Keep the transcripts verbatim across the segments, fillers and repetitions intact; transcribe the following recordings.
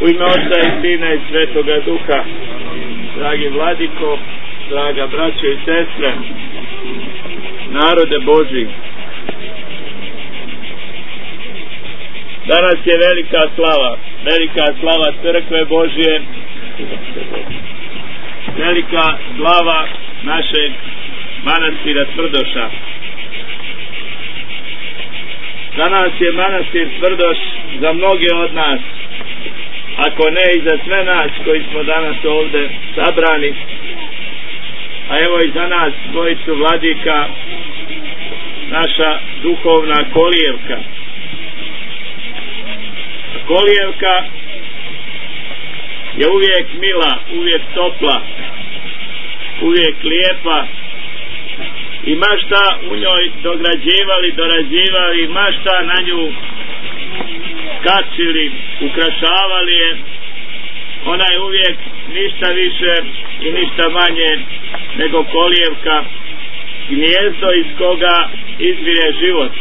U ime Oca i Sina i Svetoga Duha. Dragi Vladiko, draga braćo i sestre, narode Božji, danas je velika slava, velika slava Crkve Božje, velika slava našeg manastira Tvrdoša. Danas je manastir Tvrdoš za mnoge od nas, ako ne i za sve nas koji smo danas ovdje sabrani, a evo i za nas dvojicu vladika, naša duhovna kolijevka. Kolijevka je uvijek mila, uvijek topla, uvijek lijepa i ma šta u njoj dograđivali, dorađivali, ma šta na nju kačili, ukrašavali je, ona je uvijek ništa više i ništa manje nego kolijevka, gnijezdo iz koga izvire život.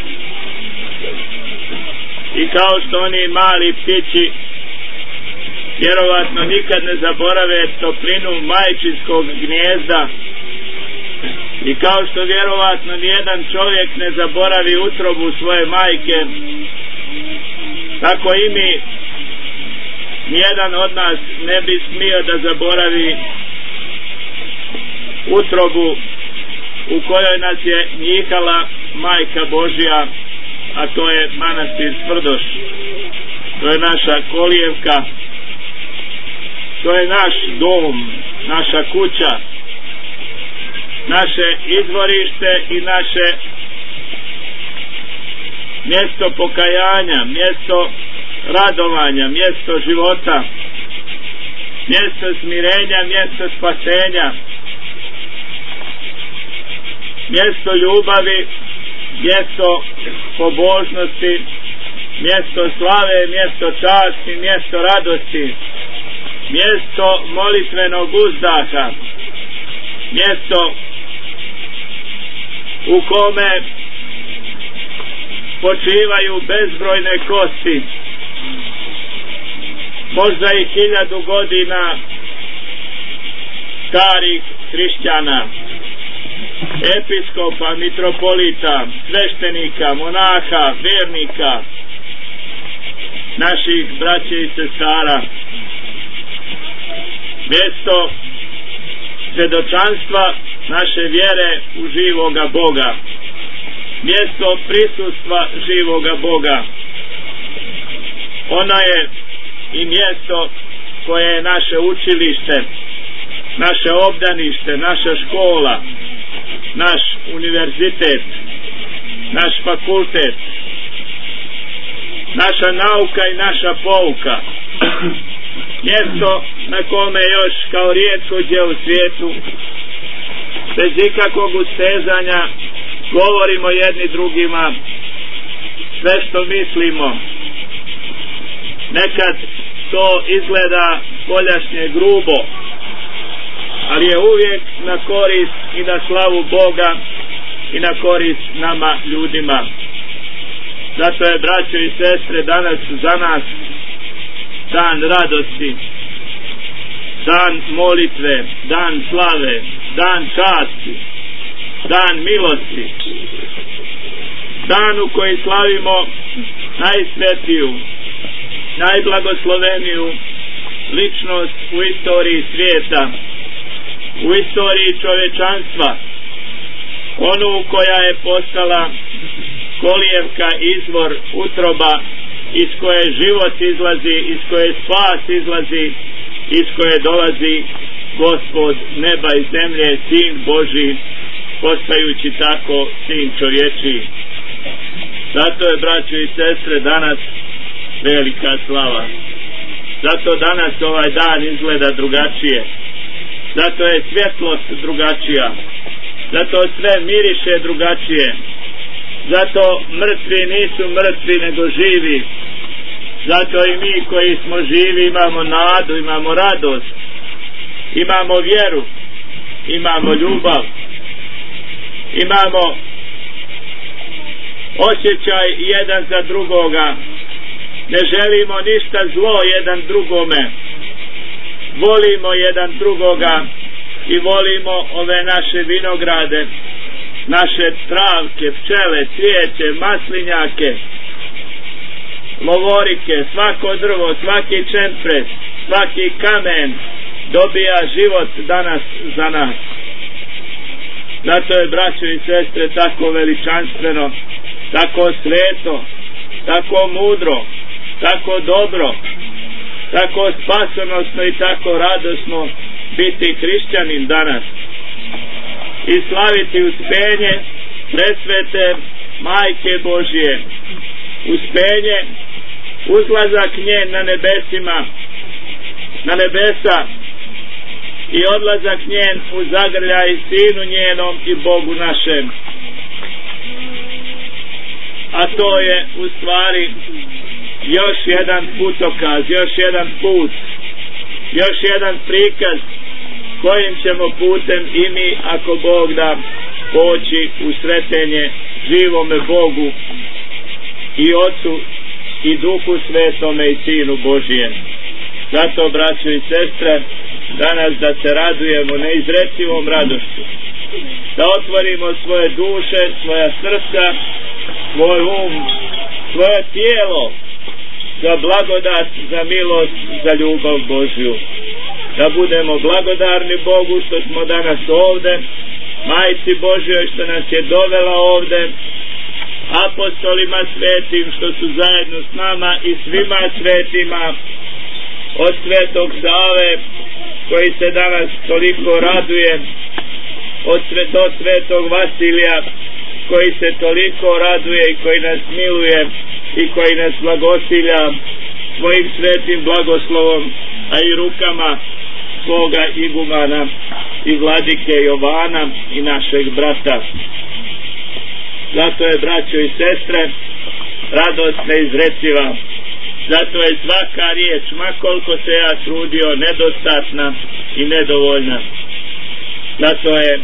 I kao što oni mali ptići vjerovatno nikad ne zaborave toplinu majčinskog gnijezda, i kao što vjerovatno nijedan čovjek ne zaboravi utrobu svoje majke, tako i mi, nijedan od nas ne bi smio da zaboravi utrobu u kojoj nas je njihala Majka Božja, a to je manastir Tvrdoš. To je naša kolijevka, to je naš dom, naša kuća, naše izvorište i naše mjesto pokajanja, mjesto radovanja, mjesto života, mjesto smirenja, mjesto spasenja, mjesto ljubavi, mjesto pobožnosti, mjesto slave, mjesto časti, mjesto radosti, mjesto molitvenog uzdaha, mjesto u kome počivaju bezbrojne kosti, možda i hiljadu godina starih hrišćana, episkopa, mitropolita, sveštenika, monaha, vjernika, naših braće i sestara, mjesto svjedočanstva naše vjere u živoga Boga, mjesto prisustva živoga Boga. Ono je i mjesto koje je naše učilište, naše obdanište, naša škola, naš univerzitet, naš fakultet, naša nauka i naša pouka, mjesto na kome još kao rijetko gdje u svijetu bez ikakvog ustezanja govorimo jedni drugima sve što mislimo. Nekad to izgleda spoljašnje grubo, ali je uvijek na korist i na slavu Boga i na korist nama ljudima. Zato je, braćo i sestre, danas za nas dan radosti, dan molitve, dan slave, dan časti, dan milosti, dan u koji slavimo najsvetiju, najblagosloveniju ličnost u istoriji svijeta, u istoriji čovječanstva, onu koja je postala kolijevka, izvor, utroba iz koje život izlazi, iz koje spas izlazi, iz koje dolazi Gospod neba i zemlje, Sin Božji, postajući tako Sin čovječiji. Zato je, braćo i sestre, danas velika slava. Zato danas ovaj dan izgleda drugačije. Zato je svjetlost drugačija. Zato sve miriše drugačije. Zato mrtvi nisu mrtvi nego živi. Zato i mi koji smo živi imamo nadu, imamo radost, imamo vjeru, imamo ljubav, imamo osjećaj jedan za drugoga, ne želimo ništa zlo jedan drugome, volimo jedan drugoga i volimo ove naše vinograde, naše travke, pčele, cvijeće, maslinjake, lovorike, svako drvo, svaki čempres, svaki kamen dobija život danas za nas. Zato je, braćo i sestre, tako veličanstveno, tako sveto, tako mudro, tako dobro, tako spasonosno i tako radosno biti hrišćanin danas i slaviti uspenje presvete Majke Božije, uspenje, uzlazak njen na nebesima, na nebesa i odlazak njen u zagrljaj Sinu njenom i Bogu našem. A to je u stvari još jedan putokaz, još jedan put, još jedan prikaz kojim ćemo putem i mi, ako Bog da, poći u sretenje živome Bogu i Otcu i Duhu Svetome i Sinu Božijem. Zato, braćo i sestre, danas da se radujemo neizrecivom radošću, da otvorimo svoje duše, svoja srca, svoj um, svoje tijelo za blagodat, za milost, za ljubav Božju. Da budemo blagodarni Bogu što smo danas ovde, Majci Božjoj što nas je dovela ovde, apostolima svetim što su zajedno s nama i svima svetima, od Svetog Save koji se danas toliko raduje, od do Svetog Vasilija koji se toliko raduje i koji nas miluje i koji nas blagosilja svojim svetim blagoslovom, a i rukama svoga igumana i vladike Jovana i našeg brata. Zato je, braćo i sestre, radost neizreciva. Zato je svaka riječ, ma koliko se ja trudio, nedostatna i nedovoljna. Zato je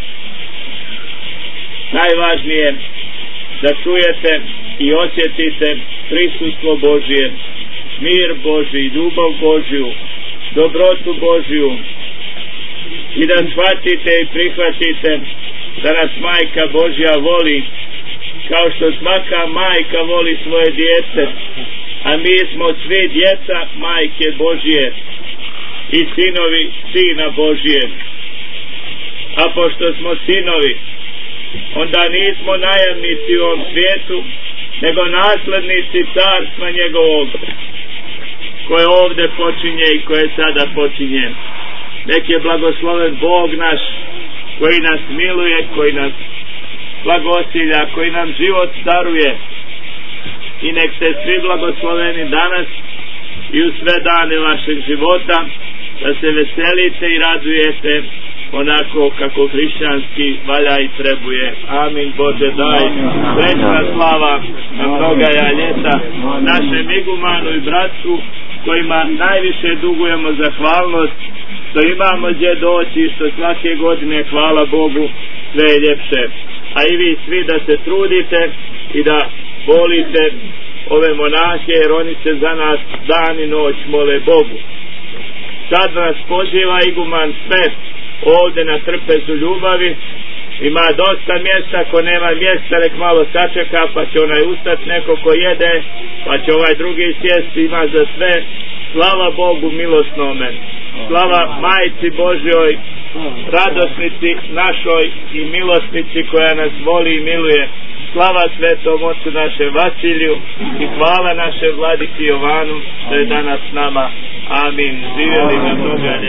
najvažnije da čujete i osjetite prisustvo Božije, mir Božji, ljubav Božju, dobrotu Božju i da shvatite i prihvatite da nas Majka Božja voli kao što svaka majka voli svoje dijete, a mi smo svi djeca Majke Božje i sinovi Sina Božije. A pošto smo sinovi, onda nismo najamnici u ovom svijetu, nego naslednici carstva njegovog, koje ovdje počinje i koje sada počinje. Nek je blagosloven Bog naš, koji nas miluje, koji nas blagosilja, koji nam život daruje. I nek ste svi blagosloveni danas i u sve dane vašeg života, da se veselite i radujete onako kako hrišćanski valja i trebuje. Amin. Bože daj srećna slava na mnogaja ljeta našem igumanu i bratstvu, kojima najviše dugujemo zahvalnost što imamo gdje doći i što svake godine, hvala Bogu, sve je ljepše. A i vi svi da se trudite i da volite ove monahe, jer oni se za nas dan i noć mole Bogu. Sad nas poziva iguman sve ovdje na trpezu ljubavi. Ima dosta mjesta, ako nema mjesta nek malo sačeka, pa će onaj ustat neko ko jede, pa će ovaj drugi sjest, ima za sve. Slava Bogu milosnome, slava Majci Božjoj, radosnici našoj i milosnici koja nas voli i miluje. Slava Svetom Ocu našem Vasiliju i hvala našem vladiki Jovanu što je danas s nama. Amin. Živjeli na toga.